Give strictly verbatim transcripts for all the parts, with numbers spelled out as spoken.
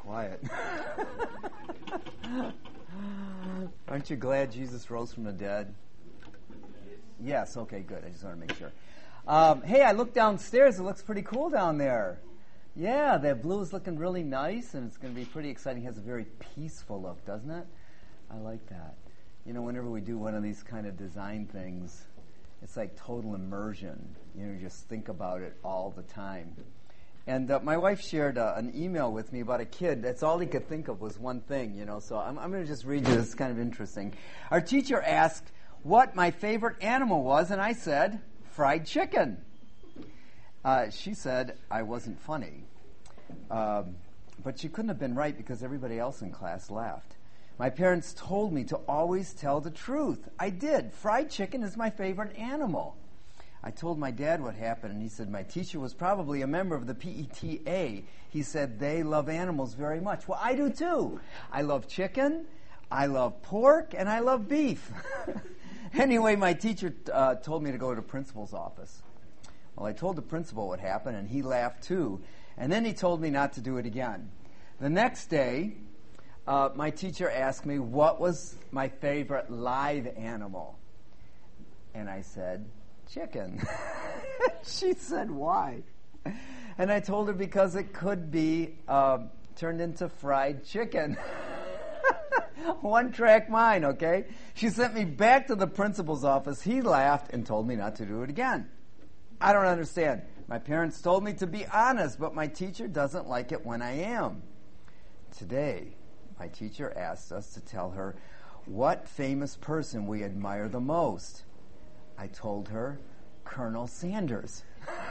quiet. Aren't you glad Jesus rose from the dead? Yes, okay, good. I just want to make sure. Um, hey, I looked downstairs. It looks pretty cool down there. Yeah, that blue is looking really nice, and it's going to be pretty exciting. It has a very peaceful look, doesn't it? I like that. You know, whenever we do one of these kind of design things, it's like total immersion. You know, you just think about it all the time. And uh, my wife shared uh, an email with me about a kid. That's all he could think of was one thing, you know. So I'm, I'm going to just read you this. It's kind of interesting. Our teacher asked what my favorite animal was, and I said, fried chicken. Uh, she said I wasn't funny. Um, but she couldn't have been right because everybody else in class laughed. My parents told me to always tell the truth. I did. Fried chicken is my favorite animal. I told my dad what happened, and he said my teacher was probably a member of the P E T A. He said they love animals very much. Well, I do too. I love chicken, I love pork, and I love beef. Anyway, my teacher uh, told me to go to the principal's office. Well, I told the principal what happened, and he laughed too. And then he told me not to do it again. The next day, uh, my teacher asked me what was my favorite live animal. And I said, chicken. She said, why? And I told her because it could be uh, turned into fried chicken. One track mind, okay? She sent me back to the principal's office. He laughed and told me not to do it again. I don't understand. My parents told me to be honest, but my teacher doesn't like it when I am. Today, my teacher asked us to tell her what famous person we admire the most. I told her, Colonel Sanders.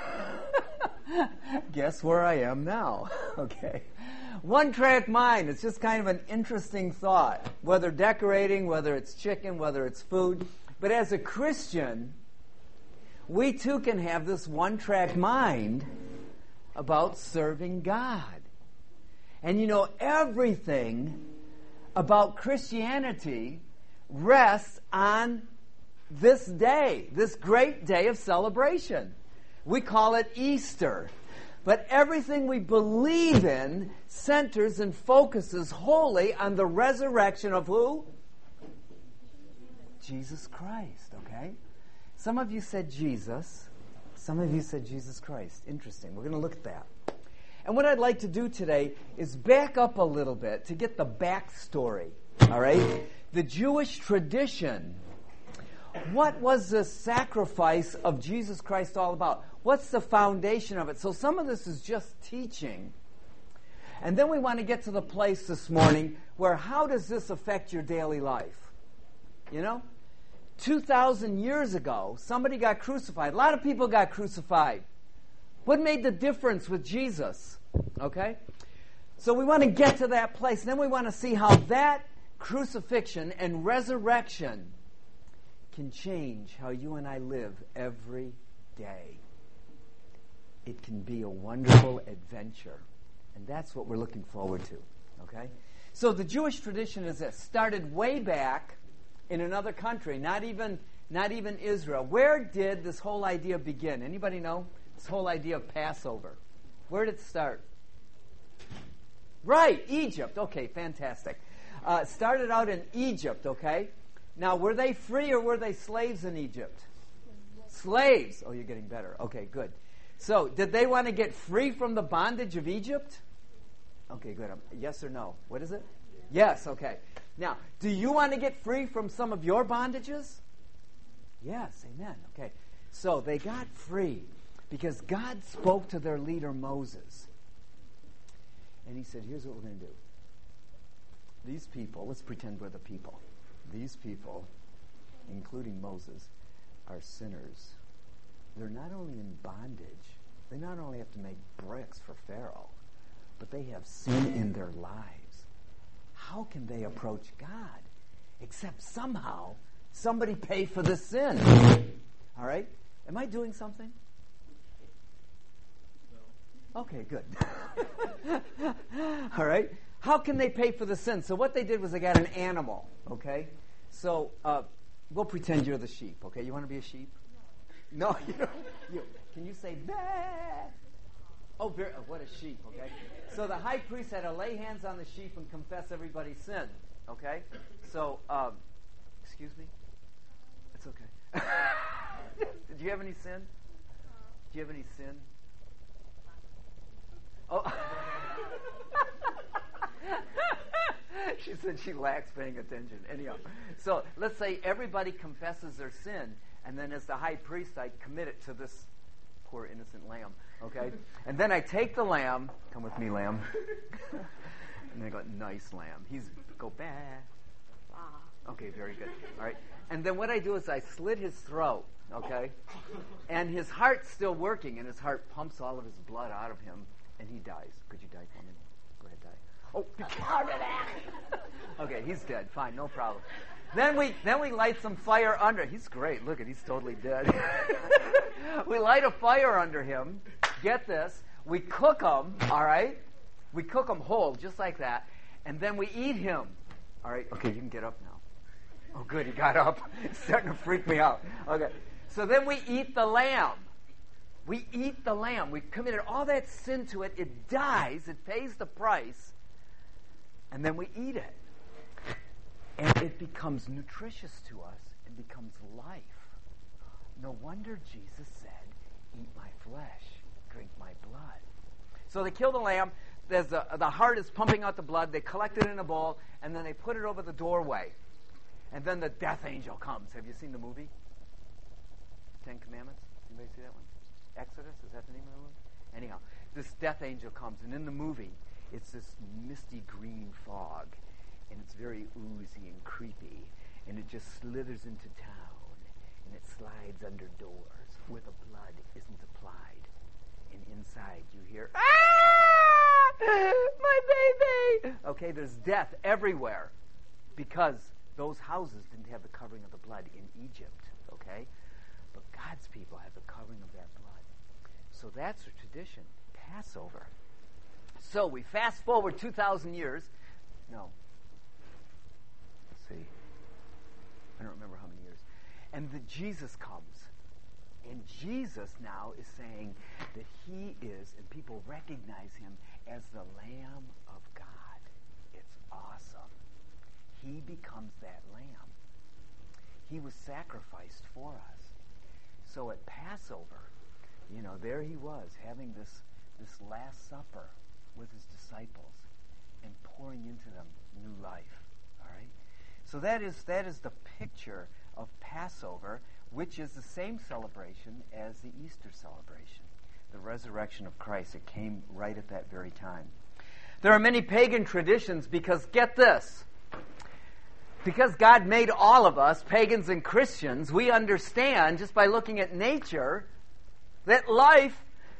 Guess where I am now? Okay. One track mind. It's just kind of an interesting thought. Whether decorating, whether it's chicken, whether it's food. But as a Christian, we too can have this one track mind about serving God. And you know, everything about Christianity rests on this day, this great day of celebration. We call it Easter. But everything we believe in centers and focuses wholly on the resurrection of who? Jesus Christ, okay? Some of you said Jesus. Some of you said Jesus Christ. Interesting. We're going to look at that. And what I'd like to do today is back up a little bit to get the backstory, all right? The Jewish tradition. What was the sacrifice of Jesus Christ all about? What's the foundation of it? So some of this is just teaching. And then we want to get to the place this morning where how does this affect your daily life? You know? two thousand years ago, somebody got crucified. A lot of people got crucified. What made the difference with Jesus? Okay? So we want to get to that place. And then we want to see how that crucifixion and resurrection can change how you and I live every day. It can be a wonderful adventure. And that's what we're looking forward to. Okay? So the Jewish tradition is this. Started way back in another country, not even not even Israel. Where did this whole idea begin? Anybody know? This whole idea of Passover. Where did it start? Right, Egypt. Okay, fantastic. Uh, started out in Egypt, okay? Now, were they free or were they slaves in Egypt? Slaves. Oh, you're getting better. Okay, good. So, did they want to get free from the bondage of Egypt? Okay, good. Um, yes or no? What is it? Yes, okay. Now, do you want to get free from some of your bondages? Yes, amen. Okay. So, they got free because God spoke to their leader, Moses. And he said, here's what we're going to do. These people, let's pretend we're the people. These people, including Moses, are sinners. They're not only in bondage, they not only have to make bricks for Pharaoh, but they have sin in their lives. How can they approach God except somehow somebody pay for the sin? All right? Am I doing something? No. Okay, good. All right? How can they pay for the sin? So what they did was they got an animal, okay? So uh, we'll pretend you're the sheep, okay? You want to be a sheep? No, you don't. You, can you say, bah? Oh, very, oh, what a sheep, okay? So the high priest had to lay hands on the sheep and confess everybody's sin, okay? So, um, excuse me? It's okay. Did you have any sin? Do you have any sin? Oh. She said she lacks paying attention. Anyhow, so let's say everybody confesses their sin, and then as the high priest, I commit it to this poor innocent lamb, okay? And then I take the lamb, come with me, lamb. And I go, nice lamb. He's, go back. Okay, very good. All right. And then what I do is I slit his throat, okay? And his heart's still working, and his heart pumps all of his blood out of him, and he dies. Could you die for me? Go ahead, die. Oh, heart attack. Okay, he's dead. Fine, no problem. Then we then we light some fire under. He's great. Look at, he's totally dead. We light a fire under him. Get this. We cook him, all right? We cook him whole, just like that. And then we eat him. All right? Okay, you can get up now. Oh, good, he got up. It's starting to freak me out. Okay. So then we eat the lamb. We eat the lamb. We've committed all that sin to it. It dies. It pays the price. And then we eat it. And it becomes nutritious to us. It becomes life. No wonder Jesus said, eat my flesh, drink my blood. So they kill the lamb. There's the, the heart is pumping out the blood. They collect it in a bowl, and then they put it over the doorway. And then the death angel comes. Have you seen the movie? Ten Commandments? Anybody see that one? Exodus? Is that the name of the movie? Anyhow, this death angel comes, and in the movie, it's this misty green fog, and it's very oozy and creepy, and it just slithers into town, and it slides under doors where the blood isn't applied. And inside you hear, ah! My baby! Okay, there's death everywhere because those houses didn't have the covering of the blood in Egypt, okay? But God's people have the covering of that blood. So that's a tradition, Passover. So we fast forward two thousand years. No. Let's see. I don't remember how many years. And the Jesus comes. And Jesus now is saying that he is, and people recognize him as the Lamb of God. It's awesome. He becomes that lamb. He was sacrificed for us. So at Passover, you know, there he was having this, this Last Supper with his disciples and pouring into them new life. All right? So that is that is the picture of Passover, which is the same celebration as the Easter celebration, the resurrection of Christ. It came right at that very time. There are many pagan traditions because, get this, because God made all of us, pagans and Christians, we understand just by looking at nature that life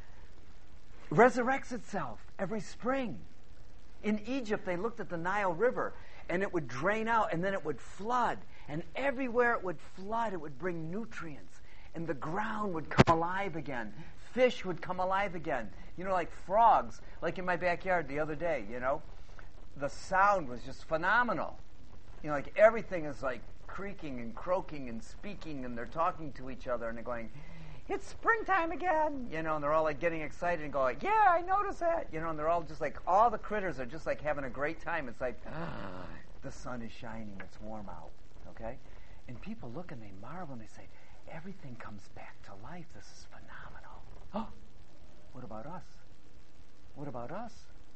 resurrects itself every spring. In Egypt, they looked at the Nile River, and it would drain out, and then it would flood. And everywhere it would flood, it would bring nutrients. And the ground would come alive again. Fish would come alive again. You know, like frogs, like in my backyard the other day, you know. The sound was just phenomenal. You know, like everything is like creaking and croaking and speaking, and they're talking to each other, and they're going, it's springtime again, you know, and they're all like getting excited and go like, yeah, I noticed that, you know, and they're all just like, all the critters are just like having a great time. It's like, ah, the sun is shining, it's warm out, okay? And people look and they marvel and they say, everything comes back to life. This is phenomenal. Oh, what about us? What about us?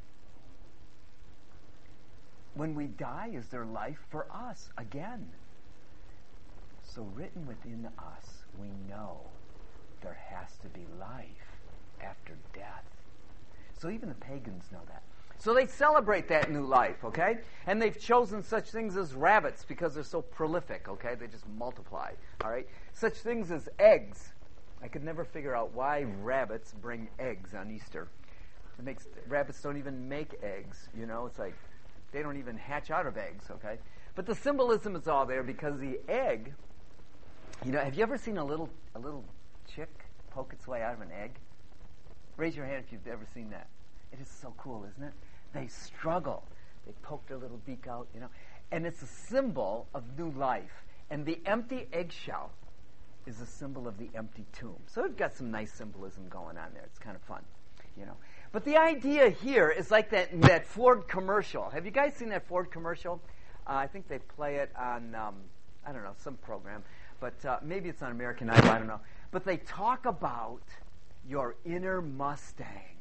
When we die, is there life for us again? So written within us, we know there has to be life after death. So even the pagans know that. So they celebrate that new life, okay? And they've chosen such things as rabbits because they're so prolific, okay? They just multiply, all right? Such things as eggs. I could never figure out why rabbits bring eggs on Easter. It makes rabbits don't even make eggs, you know? It's like they don't even hatch out of eggs, okay? But the symbolism is all there because the egg, you know, have you ever seen a little a little chick poke its way out of an egg? Raise your hand if you've ever seen that. It is so cool, isn't it? They struggle. They poke their little beak out, you know. And it's a symbol of new life. And the empty eggshell is a symbol of the empty tomb. So we've got some nice symbolism going on there. It's kind of fun. you know. But the idea here is like that that Ford commercial. Have you guys seen that Ford commercial? Uh, I think they play it on, um, I don't know, some program. But uh, maybe it's on American Idol, I don't know. But they talk about your inner Mustang.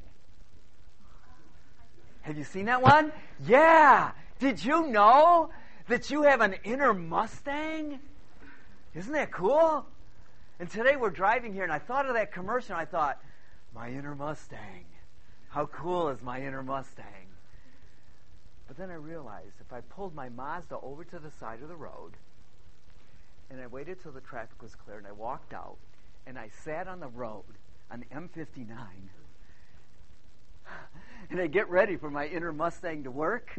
Have you seen that one? Yeah. Did you know that you have an inner Mustang? Isn't that cool? And today we're driving here, and I thought of that commercial, and I thought, my inner Mustang. How cool is my inner Mustang? But then I realized if I pulled my Mazda over to the side of the road, and I waited till the traffic was clear, and I walked out, and I sat on the road on M fifty-nine, and I get ready for my inner Mustang to work,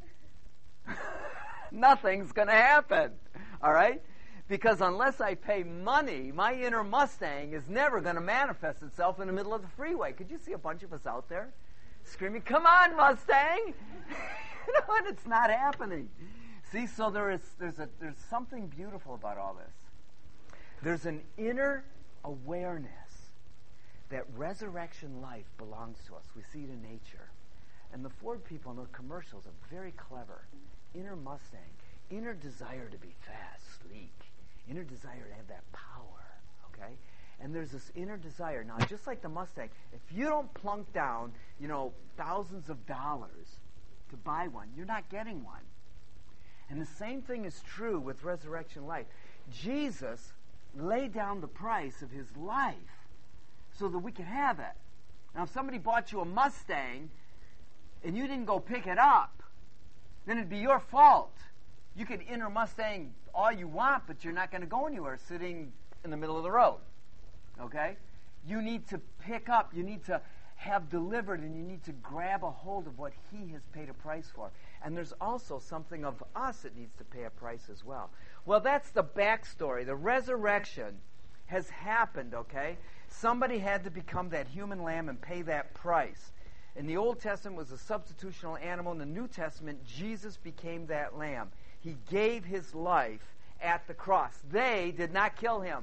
nothing's going to happen, all right? Because unless I pay money, my inner Mustang is never going to manifest itself in the middle of the freeway. Could you see a bunch of us out there screaming, come on, Mustang? You know, and it's not happening. See, so there is there's a there's something beautiful about all this. There's an inner awareness that resurrection life belongs to us. We see it in nature. And the Ford people in the commercials are very clever. Inner Mustang, inner desire to be fast, sleek, inner desire to have that power, okay? And there's this inner desire. Now, just like the Mustang, if you don't plunk down, you know, thousands of dollars to buy one, you're not getting one. And the same thing is true with resurrection life. Jesus laid down the price of his life so that we could have it. Now, if somebody bought you a Mustang and you didn't go pick it up, then it'd be your fault. You could enter Mustang all you want, but you're not going to go anywhere sitting in the middle of the road. Okay? You need to pick up, you need to have delivered, and you need to grab a hold of what he has paid a price for. And there's also something of us that needs to pay a price as well. Well, that's the backstory. The resurrection has happened, okay? Somebody had to become that human lamb and pay that price. In the Old Testament, it was a substitutional animal. In the New Testament, Jesus became that lamb. He gave his life at the cross. They did not kill him.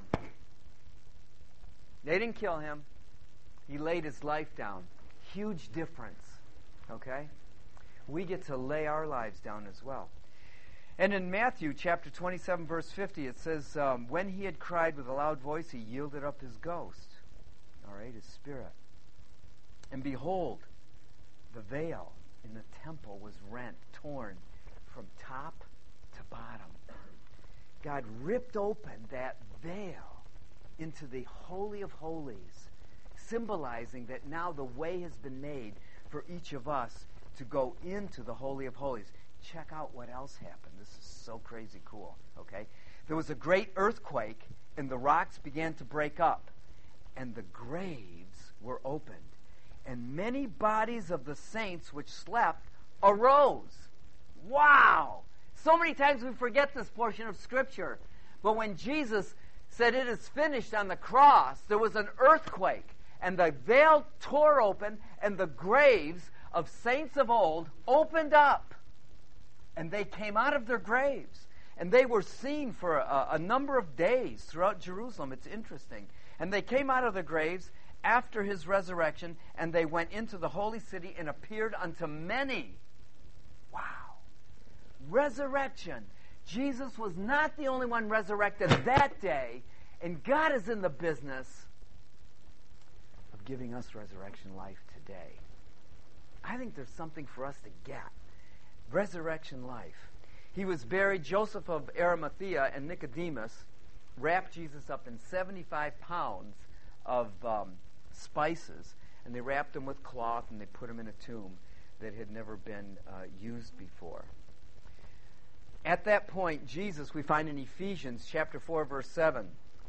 They didn't kill him. He laid his life down. Huge difference, okay? We get to lay our lives down as well. And in Matthew chapter twenty-seven, verse fifty, it says, um, when he had cried with a loud voice, he yielded up his ghost, all right, his spirit. And behold, the veil in the temple was rent, torn from top to bottom. God ripped open that veil into the Holy of Holies, symbolizing that now the way has been made for each of us to go into the Holy of Holies. Check out what else happened. This is so crazy cool, okay? There was a great earthquake, and the rocks began to break up, and the graves were opened, and many bodies of the saints which slept arose. Wow! So many times we forget this portion of Scripture. But when Jesus said it is finished on the cross, there was an earthquake, and the veil tore open, and the graves of saints of old opened up. And they came out of their graves. And they were seen for a, a number of days throughout Jerusalem. It's interesting. And they came out of their graves after his resurrection, and they went into the holy city and appeared unto many. Wow. Resurrection. Jesus was not the only one resurrected that day, and God is in the business of giving us resurrection life today. I think there's something for us to get. Resurrection life. He was buried. Joseph of Arimathea and Nicodemus wrapped Jesus up in seventy-five pounds of um, spices, and they wrapped him with cloth, and they put him in a tomb that had never been uh, used before. At that point, Jesus, we find in Ephesians chapter four, verse seven,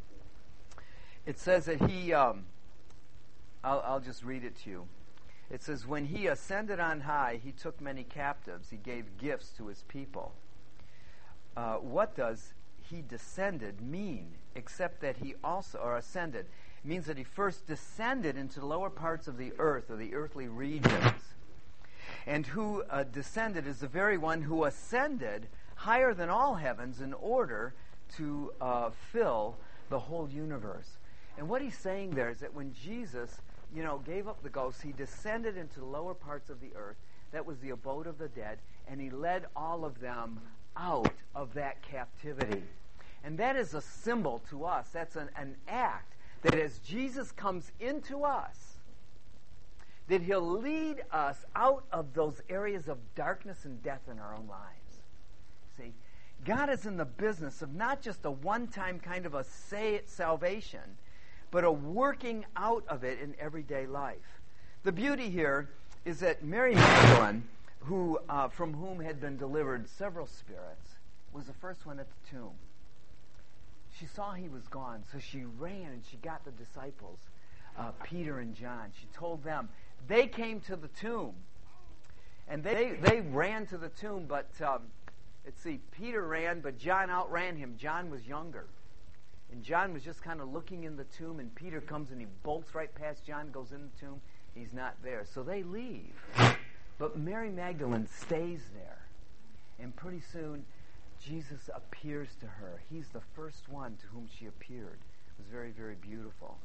it says that he, um, I'll, I'll just read it to you. It says, when he ascended on high, he took many captives. He gave gifts to his people. Uh, what does he descended mean, except that he also, or ascended? It means that he first descended into the lower parts of the earth, or the earthly regions. And who uh, descended is the very one who ascended higher than all heavens in order to uh, fill the whole universe. And what he's saying there is that when Jesus, you know, gave up the ghost. He descended into the lower parts of the earth. That was the abode of the dead. And he led all of them out of that captivity. And that is a symbol to us. That's an, an act that as Jesus comes into us, that he'll lead us out of those areas of darkness and death in our own lives. See, God is in the business of not just a one-time kind of a say it salvation, but a working out of it in everyday life. The beauty here is that Mary Magdalene, who uh, from whom had been delivered several spirits, was the first one at the tomb. She saw he was gone, so she ran and she got the disciples, uh, Peter and John. She told them. They came to the tomb, and they they ran to the tomb, but um, let's see, Peter ran, but John outran him. John was younger, and John was just kind of looking in the tomb, and Peter comes and he bolts right past John, goes in the tomb. He's not there, so they leave. But Mary Magdalene stays there, and pretty soon Jesus appears to her. He's the first one to whom she appeared. It was very, very beautiful.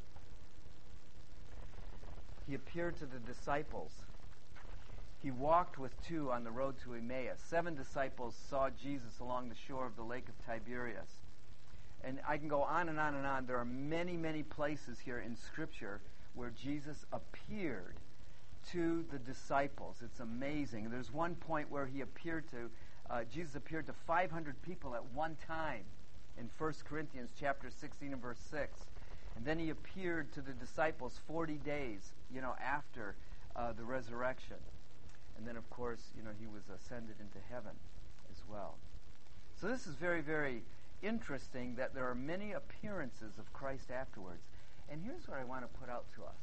He appeared to the disciples. He walked with two on the road to Emmaus. Seven disciples saw Jesus along the shore of the lake of Tiberias. And I can go on and on and on. There are many, many places here in Scripture where Jesus appeared to the disciples. It's amazing. There's one point where he appeared to, uh, Jesus appeared to five hundred people at one time in First Corinthians chapter sixteen and verse six. And then he appeared to the disciples forty days, you know, after uh, the resurrection. And then, of course, you know, he was ascended into heaven as well. So this is very, very interesting that there are many appearances of Christ afterwards. And here's what I want to put out to us.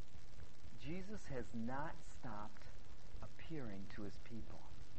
Jesus has not stopped appearing to his people.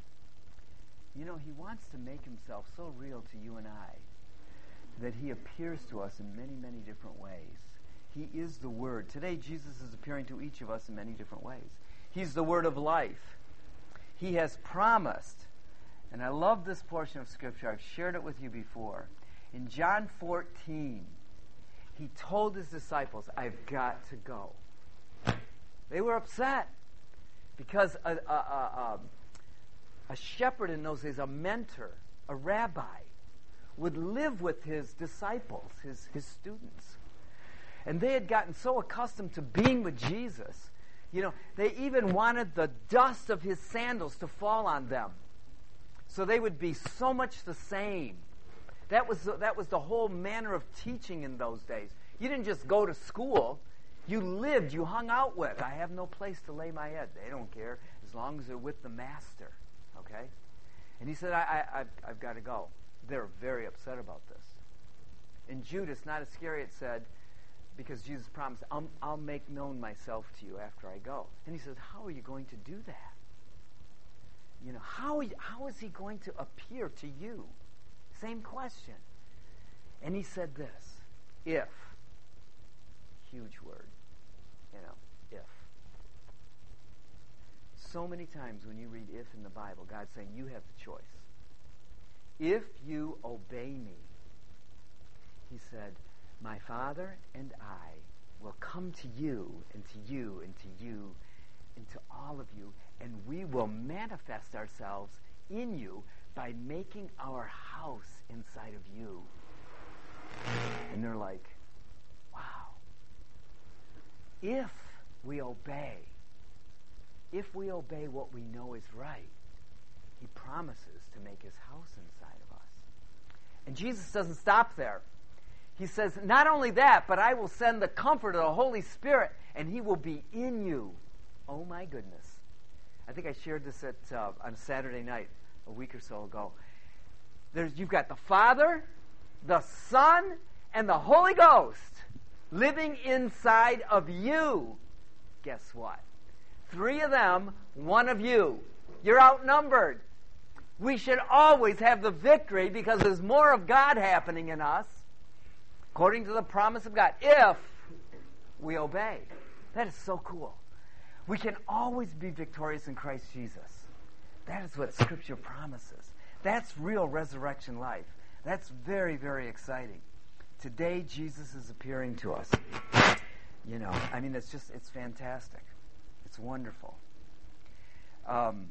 You know, he wants to make himself so real to you and I that he appears to us in many, many different ways. He is the Word. Today, Jesus is appearing to each of us in many different ways. He's the Word of life. He has promised, and I love this portion of Scripture. I've shared it with you before. In John fourteen, he told his disciples, I've got to go. They were upset because a, a, a, a shepherd in those days, a mentor, a rabbi, would live with his disciples, his, his students. And they had gotten so accustomed to being with Jesus, you know, they even wanted the dust of his sandals to fall on them. So they would be so much the same. That was the, that was the whole manner of teaching in those days. You didn't just go to school. You lived, you hung out with. I have no place to lay my head. They don't care as long as they're with the master. Okay? And he said, I, I, I've, I've got to go. They're very upset about this. And Judas, not Iscariot, said, because Jesus promised, I'll, I'll make known myself to you after I go. And he says, how are you going to do that? You know, how, are you, how is he going to appear to you? Same question. And he said this, if, huge word, you know, if. So many times when you read if in the Bible, God's saying, you have the choice. If you obey me, he said, my Father and I will come to you and to you and to you and to all of you, and we will manifest ourselves in you by making our house inside of you. And they're like, wow. If we obey, if we obey what we know is right, he promises to make his house inside of us. And Jesus doesn't stop there. He says, not only that, but I will send the Comforter, the Holy Spirit, and he will be in you. Oh my goodness. I think I shared this at uh, on Saturday night a week or so ago. There's, you've got the Father, the Son, and the Holy Ghost living inside of you. Guess what? Three of them, one of you. You're outnumbered. We should always have the victory because there's more of God happening in us, according to the promise of God, if we obey. That is so cool. We can always be victorious in Christ Jesus. That is what Scripture promises. That's real resurrection life. That's very, very exciting. Today, Jesus is appearing to us. You know, I mean, it's just, it's fantastic. It's wonderful. Um,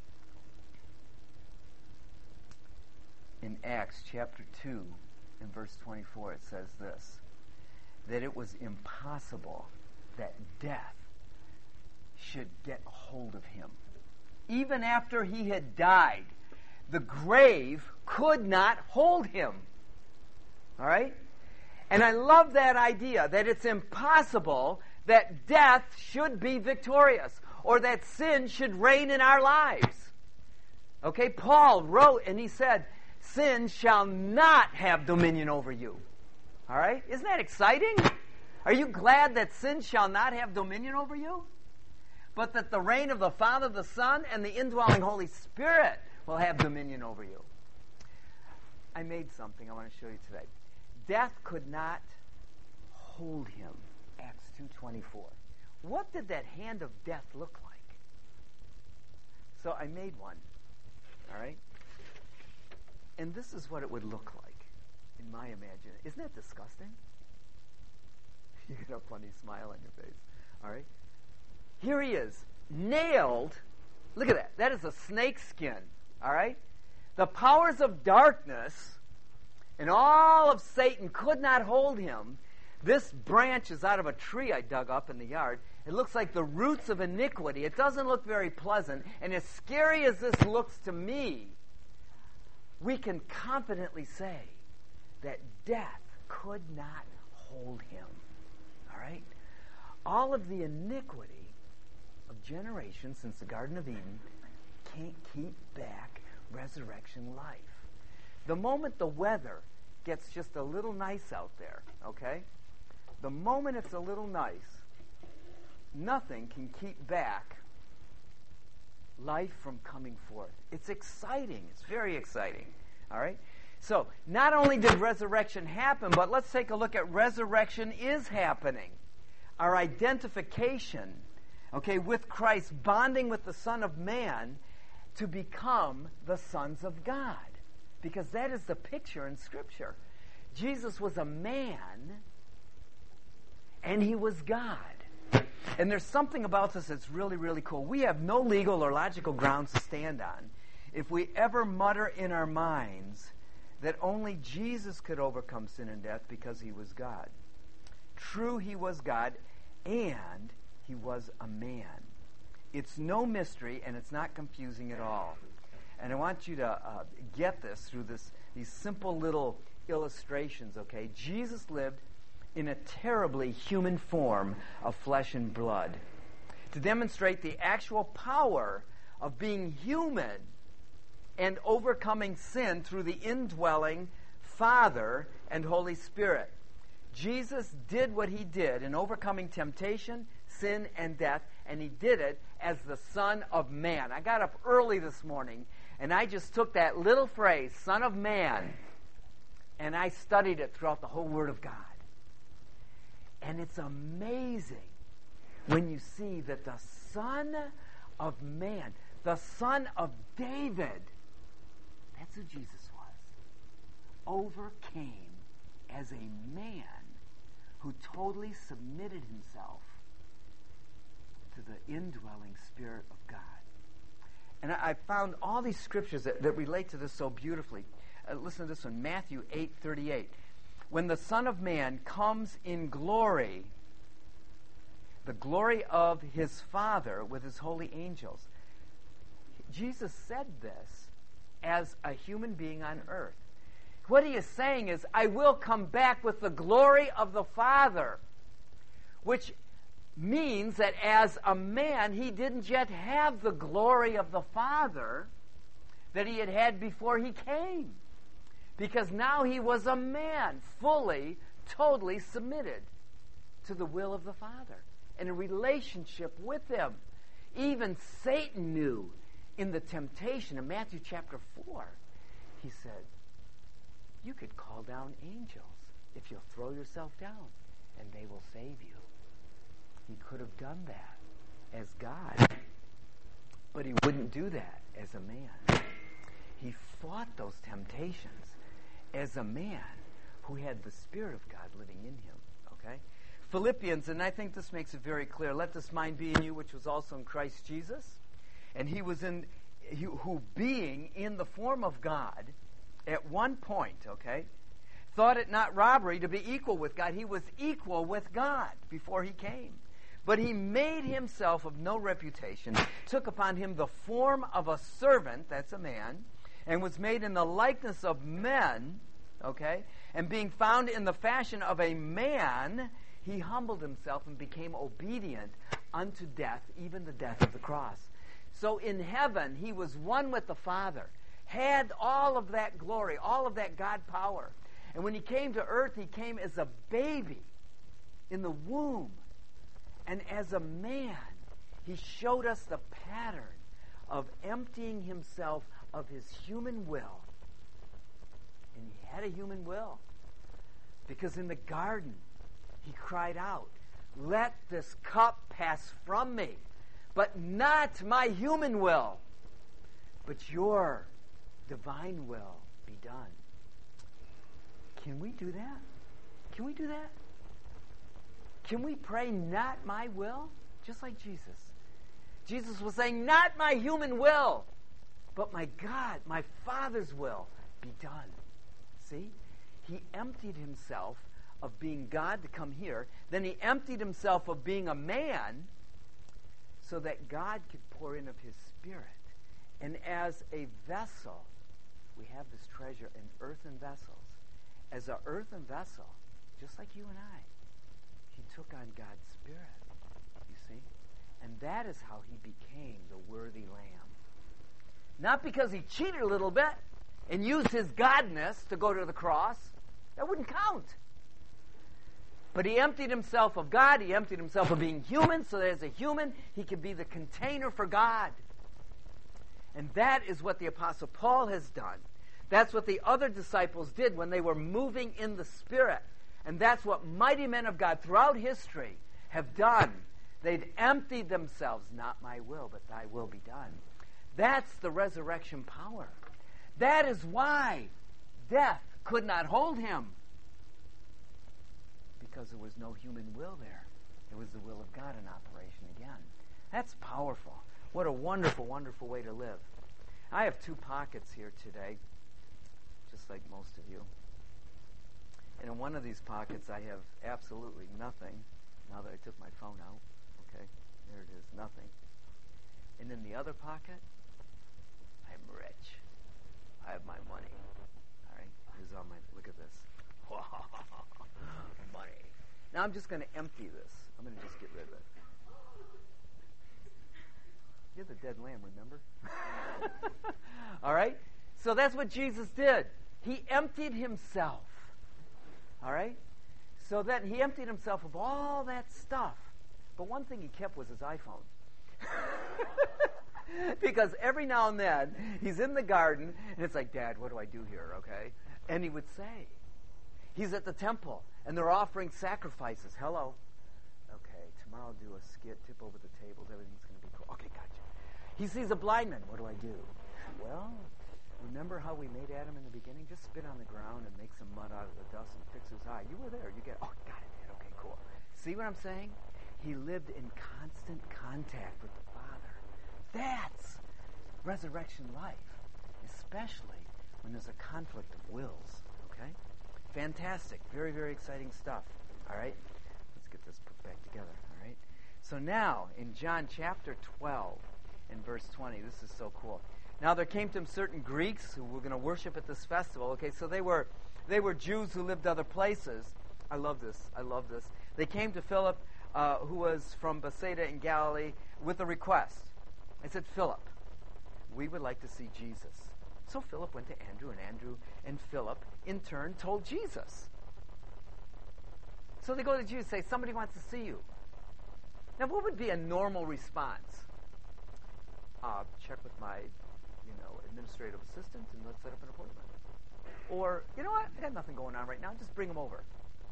in Acts chapter two, in verse twenty-four, it says this, that it was impossible that death should get a hold of him. Even after he had died, the grave could not hold him. All right? And I love that idea, that it's impossible that death should be victorious, or that sin should reign in our lives. Okay, Paul wrote and he said, sin shall not have dominion over you. All right? Isn't that exciting? Are you glad that sin shall not have dominion over you? But that the reign of the Father, the Son, and the indwelling Holy Spirit will have dominion over you. I made something I want to show you today. Death could not hold him. Acts two twenty-four. What did that hand of death look like? So I made one. All right? And this is what it would look like in my imagination. Isn't that disgusting? You get a funny smile on your face. All right? Here he is, nailed. Look at that. That is a snake skin. All right? The powers of darkness and all of Satan could not hold him. This branch is out of a tree I dug up in the yard. It looks like the roots of iniquity. It doesn't look very pleasant. And as scary as this looks to me, we can confidently say that death could not hold him. All right? All of the iniquity of generations since the Garden of Eden can't keep back resurrection life. The moment the weather gets just a little nice out there, okay? The moment it's a little nice, nothing can keep back life from coming forth. It's exciting. It's very exciting. All right? So, not only did resurrection happen, but let's take a look at resurrection is happening. Our identification, okay, with Christ, bonding with the Son of Man to become the sons of God. Because that is the picture in Scripture. Jesus was a man, and he was God. And there's something about this that's really, really cool. We have no legal or logical grounds to stand on if we ever mutter in our minds that only Jesus could overcome sin and death because he was God. True, he was God, and he was a man. It's no mystery, and it's not confusing at all. And I want you to uh, get this through this these simple little illustrations, okay? Jesus lived in a terribly human form of flesh and blood to demonstrate the actual power of being human and overcoming sin through the indwelling Father and Holy Spirit. Jesus did what he did in overcoming temptation, sin, and death, and he did it as the Son of Man. I got up early this morning, and I just took that little phrase, Son of Man, and I studied it throughout the whole Word of God. And it's amazing when you see that the Son of Man, the Son of David, that's who Jesus was, overcame as a man who totally submitted himself to the indwelling Spirit of God. And I, I found all these scriptures that, that relate to this so beautifully. Uh, listen to this one, Matthew eight thirty-eight. When the Son of Man comes in glory, the glory of his Father with his holy angels. Jesus said this as a human being on earth. What he is saying is, I will come back with the glory of the Father, which means that as a man, he didn't yet have the glory of the Father that he had had before he came. Because now he was a man, fully, totally submitted to the will of the Father, in a relationship with him. Even Satan knew in the temptation in Matthew chapter four, he said, you could call down angels if you'll throw yourself down, and they will save you. He could have done that as God, but he wouldn't do that as a man. He fought those temptations as a man who had the Spirit of God living in him. Okay? Philippians, and I think this makes it very clear, let this mind be in you, which was also in Christ Jesus. And he was in, he, who being in the form of God, at one point, okay, thought it not robbery to be equal with God. He was equal with God before he came. But he made himself of no reputation, took upon him the form of a servant, that's a man, and was made in the likeness of men, okay? And being found in the fashion of a man, he humbled himself and became obedient unto death, even the death of the cross. So in heaven, he was one with the Father, had all of that glory, all of that God power. And when he came to earth, he came as a baby in the womb. And as a man, he showed us the pattern of emptying himself of his human will. And he had a human will. Because in the garden, he cried out, let this cup pass from me, but not my human will, but your divine will be done. Can we do that? Can we do that? Can we pray, not my will? Just like Jesus. Jesus was saying, not my human will, but my God, my Father's will be done. See? He emptied himself of being God to come here. Then he emptied himself of being a man so that God could pour in of his Spirit. And as a vessel, we have this treasure in earthen vessels. As an earthen vessel, just like you and I, he took on God's Spirit, you see? And that is how he became the worthy lamb. Not because he cheated a little bit and used his godness to go to the cross. That wouldn't count. But he emptied himself of God. He emptied himself of being human, so that as a human, he could be the container for God. And that is what the Apostle Paul has done. That's what the other disciples did when they were moving in the Spirit. And that's what mighty men of God throughout history have done. They've emptied themselves. Not my will, but thy will be done. That's the resurrection power. That is why death could not hold him. Because there was no human will there. It was the will of God in operation again. That's powerful. What a wonderful, wonderful way to live. I have two pockets here today, just like most of you. And in one of these pockets, I have absolutely nothing, now that I took my phone out. Okay, there it is, nothing. And in the other pocket, I'm rich. I have my money. All right, here's all my, look at this. Money. Now I'm just going to empty this. I'm going to just get rid of it. You're the dead lamb, remember? All right? So that's what Jesus did. He emptied himself. All right? So that he emptied himself of all that stuff. But one thing he kept was his iPhone. Because every now and then, he's in the garden, and it's like, Dad, what do I do here, okay? And he would say, he's at the temple, and they're offering sacrifices. Hello. Okay, tomorrow I'll do a skit, tip over the tables, everything's going to be cool. Okay, gotcha. He sees a blind man. What do I do? Well, remember how we made Adam in the beginning? Just spit on the ground and make some mud out of the dust and fix his eye. You were there. You get, oh, got it, Dad. Okay, cool. See what I'm saying? He lived in constant contact with the Father. That's resurrection life, especially when there's a conflict of wills, okay? Fantastic. Very, very exciting stuff, all right? Let's get this put back together, all right? So now, in John chapter twelve, in verse twenty, this is so cool. Now there came to him certain Greeks who were going to worship at this festival. Okay, so they were they were Jews who lived other places. I love this. I love this. They came to Philip, uh, who was from Bethsaida in Galilee, with a request. They said, Philip, we would like to see Jesus. So Philip went to Andrew, and Andrew and Philip, in turn, told Jesus. So they go to Jesus and say, somebody wants to see you. Now, what would be a normal response? Uh, check with my, you know, administrative assistant, and let's set up an appointment. Or, you know what? I got nothing going on right now. Just bring him over.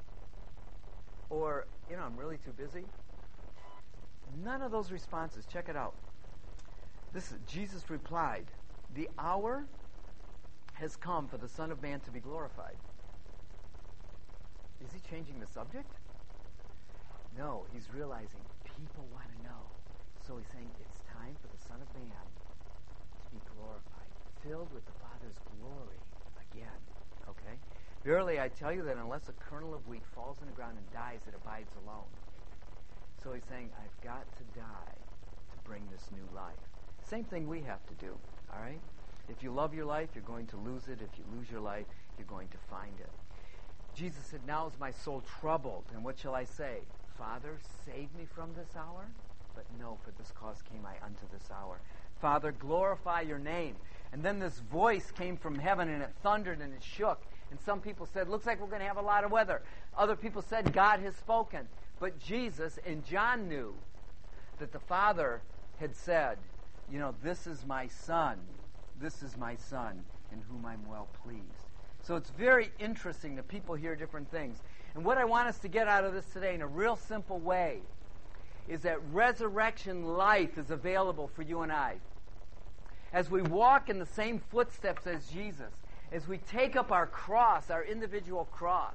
Or, you know, I'm really too busy. None of those responses. Check it out. This is, Jesus replied, the hour has come for the Son of Man to be glorified. Is he changing the subject? No, he's realizing people want to know. So he's saying it's time for the Son of Man to be glorified, filled with the Father's glory again. Okay? Verily, I tell you that unless a kernel of wheat falls in the ground and dies, it abides alone. So he's saying, I've got to die to bring this new life. Same thing we have to do, all right? If you love your life, you're going to lose it. If you lose your life, you're going to find it. Jesus said, now is my soul troubled. And what shall I say? Father, save me from this hour? But no, for this cause came I unto this hour. Father, glorify your name. And then this voice came from heaven, and it thundered and it shook. And some people said, looks like we're going to have a lot of weather. Other people said, God has spoken. But Jesus and John knew that the Father had said, you know, this is my Son. This is my Son in whom I'm well pleased. So it's very interesting that people hear different things. And what I want us to get out of this today in a real simple way is that resurrection life is available for you and I. As we walk in the same footsteps as Jesus, as we take up our cross, our individual cross,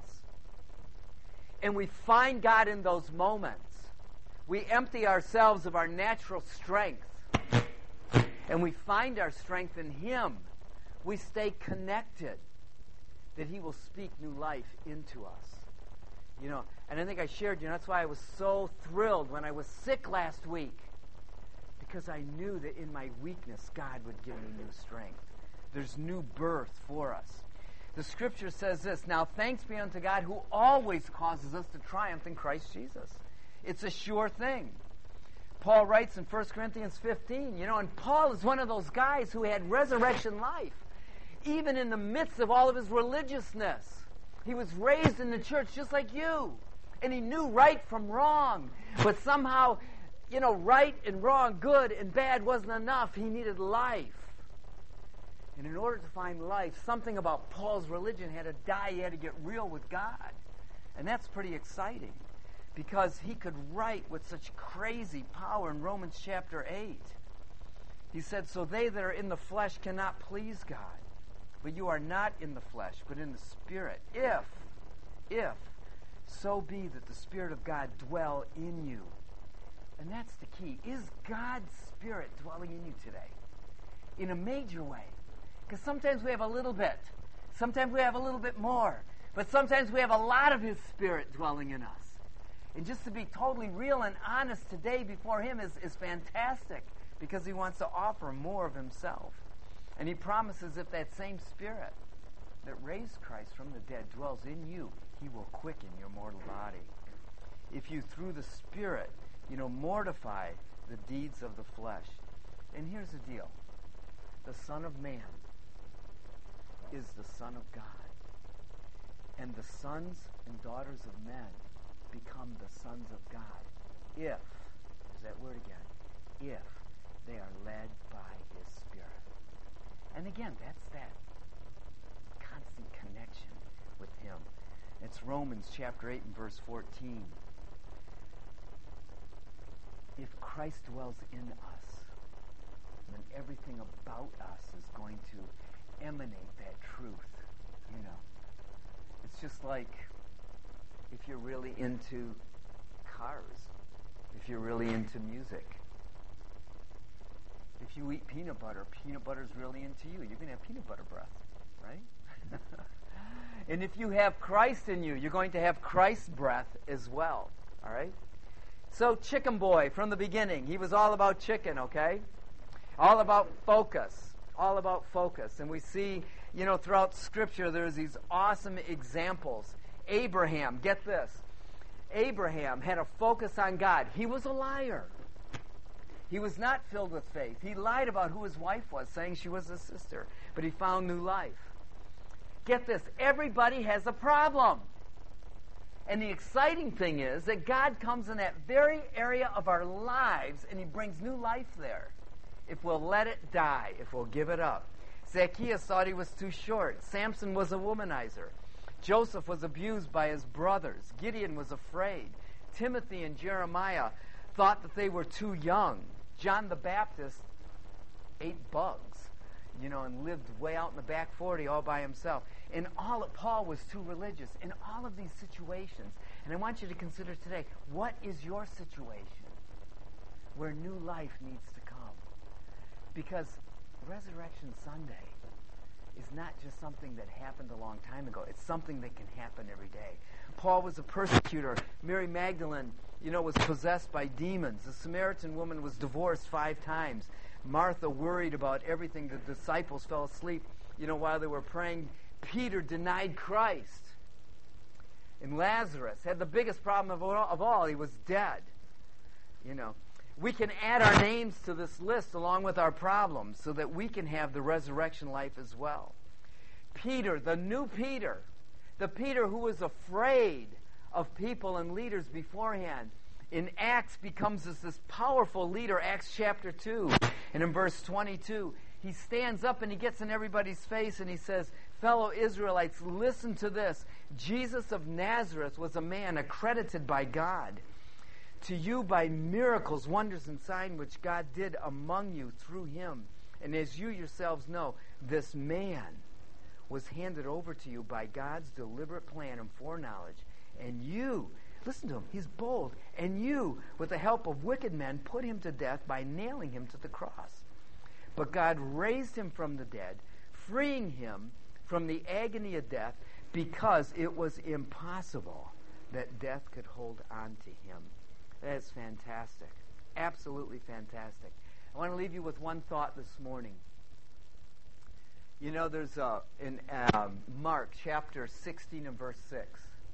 and we find God in those moments, we empty ourselves of our natural strength, and we find our strength in Him. We stay connected, that He will speak new life into us. You know, and I think I shared, you know, that's why I was so thrilled when I was sick last week, because I knew that in my weakness, God would give me new strength. There's new birth for us. The Scripture says this, now thanks be unto God who always causes us to triumph in Christ Jesus. It's a sure thing. Paul writes in First Corinthians fifteen, you know, and Paul is one of those guys who had resurrection life, even in the midst of all of his religiousness. He was raised in the church just like you, and he knew right from wrong, but somehow, you know, right and wrong, good and bad wasn't enough. He needed life. And in order to find life, something about Paul's religion had to die. He had to get real with God. And that's pretty exciting, because he could write with such crazy power in Romans chapter eight. He said, so they that are in the flesh cannot please God. But you are not in the flesh, but in the Spirit. If, if, so be that the Spirit of God dwell in you. And that's the key. Is God's Spirit dwelling in you today? In a major way. Because sometimes we have a little bit. Sometimes we have a little bit more. But sometimes we have a lot of His Spirit dwelling in us. And just to be totally real and honest today before Him is, is fantastic, because He wants to offer more of Himself. And He promises if that same Spirit that raised Christ from the dead dwells in you, He will quicken your mortal body. If you, through the Spirit, you know, mortify the deeds of the flesh. And here's the deal. The Son of Man is the Son of God. And the sons and daughters of men become the sons of God if, there's that word again, if they are led by His Spirit. And again, that's that constant connection with Him. It's Romans chapter eight and verse fourteen. If Christ dwells in us, then everything about us is going to emanate that truth, you know. It's just like if you're really into cars, if you're really into music. If you eat peanut butter, peanut butter's really into you. You're going to have peanut butter breath, right? And if you have Christ in you, you're going to have Christ's breath as well, all right? So Chicken Boy, from the beginning, he was all about chicken, okay? All about focus, all about focus. And we see, you know, throughout Scripture, there's these awesome examples. Abraham, get this. Abraham had a focus on God. He was a liar. He was not filled with faith. He lied about who his wife was, saying she was his sister. But he found new life. Get this. Everybody has a problem. And the exciting thing is that God comes in that very area of our lives, and He brings new life there. If we'll let it die, if we'll give it up. Zacchaeus thought he was too short. Samson was a womanizer. Joseph was abused by his brothers. Gideon was afraid. Timothy and Jeremiah thought that they were too young. John the Baptist ate bugs. you know, and lived way out in the back forty all by himself. And all of, Paul was too religious. In all of these situations, and I want you to consider today, what is your situation where new life needs to come? Because Resurrection Sunday is not just something that happened a long time ago. It's something that can happen every day. Paul was a persecutor. Mary Magdalene, you know, was possessed by demons. The Samaritan woman was divorced five times. Martha worried about everything. The disciples fell asleep, you know, while they were praying. Peter denied Christ. And Lazarus had the biggest problem of all. Of all. He was dead. You know, we can add our names to this list along with our problems so that we can have the resurrection life as well. Peter, the new Peter, the Peter who was afraid of people and leaders beforehand, in Acts becomes this, this powerful leader, Acts chapter two. And in verse twenty-two, he stands up and he gets in everybody's face and he says, fellow Israelites, listen to this. Jesus of Nazareth was a man accredited by God to you by miracles, wonders, and signs which God did among you through him. And as you yourselves know, this man was handed over to you by God's deliberate plan and foreknowledge. And you, listen to him, he's bold, and you, with the help of wicked men, put him to death by nailing him to the cross. But God raised him from the dead, freeing him from the agony of death, because it was impossible that death could hold on to him. That is fantastic. Absolutely fantastic. I want to leave you with one thought this morning. You know, there's uh, in um, Mark chapter sixteen and verse six.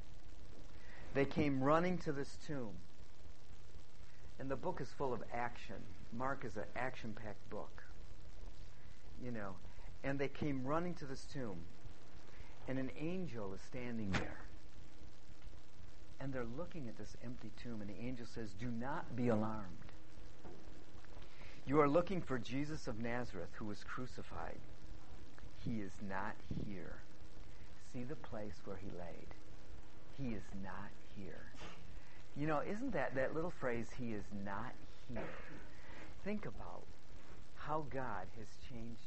They came running to this tomb. And the book is full of action. Mark is an action-packed book. You know, and they came running to this tomb. And an angel is standing there. And they're looking at this empty tomb, and the angel says, do not be alarmed. You are looking for Jesus of Nazareth, who was crucified. He is not here. See the place where he laid. He is not here. You know, isn't that that little phrase, he is not here? Think about how God has changed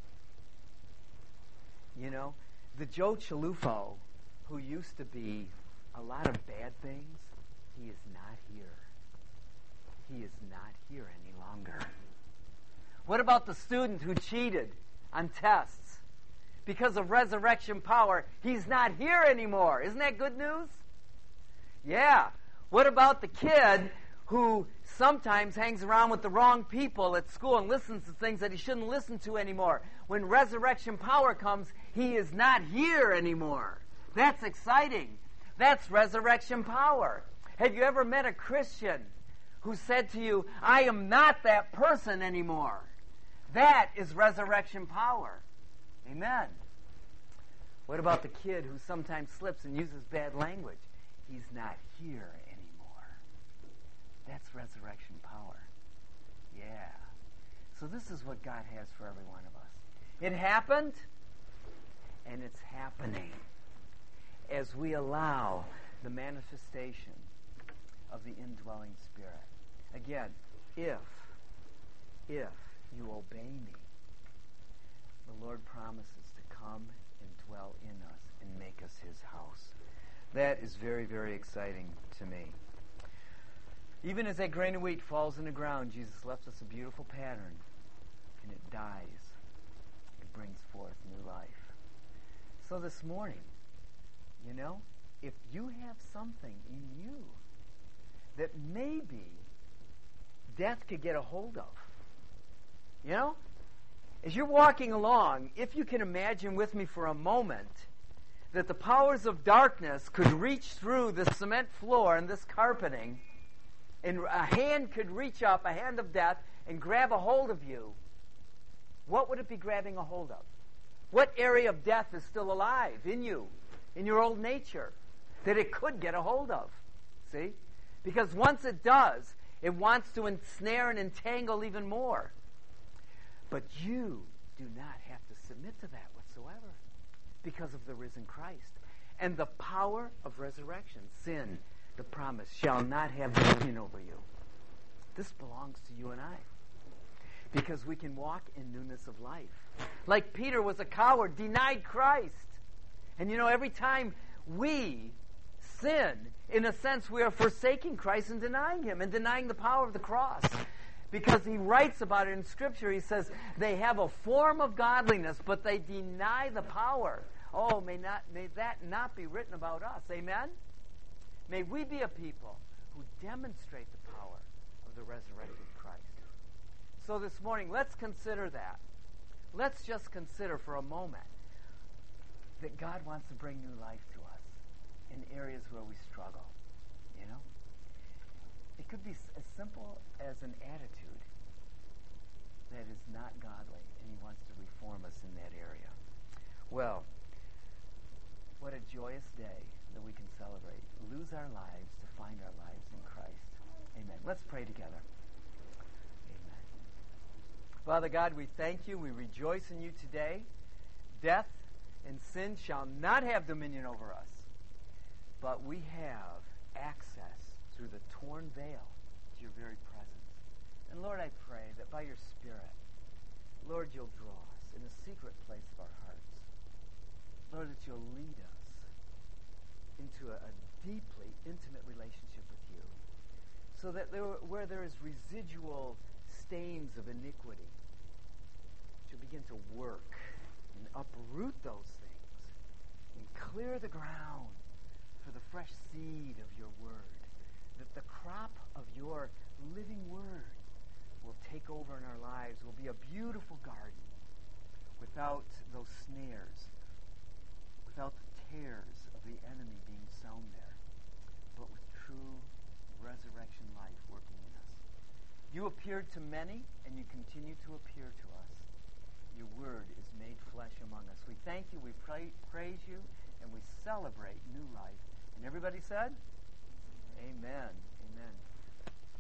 you. You know, the Joe Chalufo, who used to be a lot of bad things, he is not here. He is not here any longer. What about the student who cheated on tests? Because of resurrection power, he's not here anymore. Isn't that good news? Yeah. What about the kid who sometimes hangs around with the wrong people at school and listens to things that he shouldn't listen to anymore? When resurrection power comes, he is not here anymore. That's exciting. That's resurrection power. Have you ever met a Christian who said to you, I am not that person anymore? That is resurrection power. Amen. What about the kid who sometimes slips and uses bad language? He's not here anymore. That's resurrection power. Yeah. So this is what God has for every one of us. It happened, and it's happening as we allow the manifestation of the indwelling Spirit. Again, if, if you obey me, the Lord promises to come and dwell in us and make us his house. That is very, very exciting to me. Even as that grain of wheat falls in the ground, Jesus left us a beautiful pattern, and it dies. It brings forth new life. So this morning, you know, if you have something in you that maybe death could get a hold of, you know, as you're walking along, if you can imagine with me for a moment that the powers of darkness could reach through this cement floor and this carpeting, and a hand could reach up, a hand of death, and grab a hold of you, what would it be grabbing a hold of? What area of death is still alive in you, in your old nature, that it could get a hold of? See? Because once it does, it wants to ensnare and entangle even more. But you do not have to submit to that whatsoever because of the risen Christ. And the power of resurrection, sin, the promise, shall not have dominion over you. This belongs to you and I. because we can walk in newness of life. Like Peter was a coward, denied Christ. And you know, every time we sin, in a sense, we are forsaking Christ and denying Him and denying the power of the cross. Because he writes about it in Scripture. He says, they have a form of godliness, but they deny the power. Oh, may not may that not be written about us. Amen? May we be a people who demonstrate the power of the resurrected Christ. So this morning, let's consider that. Let's just consider for a moment that God wants to bring new life to us in areas where we struggle. You know? It could be as simple as an attitude that is not godly, and He wants to reform us in that area. Well, what a joyous day that we can celebrate. Lose our lives to find our lives in Christ. Amen. Let's pray together. Amen. Father God, we thank You. We rejoice in You today. Death and sin shall not have dominion over us, but we have access through the torn veil to Your very presence. And Lord, I pray that by Your Spirit, Lord, You'll draw us in a secret place of our hearts. Lord, that You'll lead us into a, a deeply intimate relationship with You, so that there, where there is residual stains of iniquity, that You'll begin to work and uproot those things and clear the ground for the fresh seed of Your Word, that the crop of Your living Word will take over in our lives, will be a beautiful garden without those snares, without the tears of the enemy being sown there, but with true resurrection life working in us. You appeared to many, and You continue to appear to us. Your Word is made flesh among us. We thank You, we pray, praise You, and we celebrate new life. And everybody said, Amen. Amen.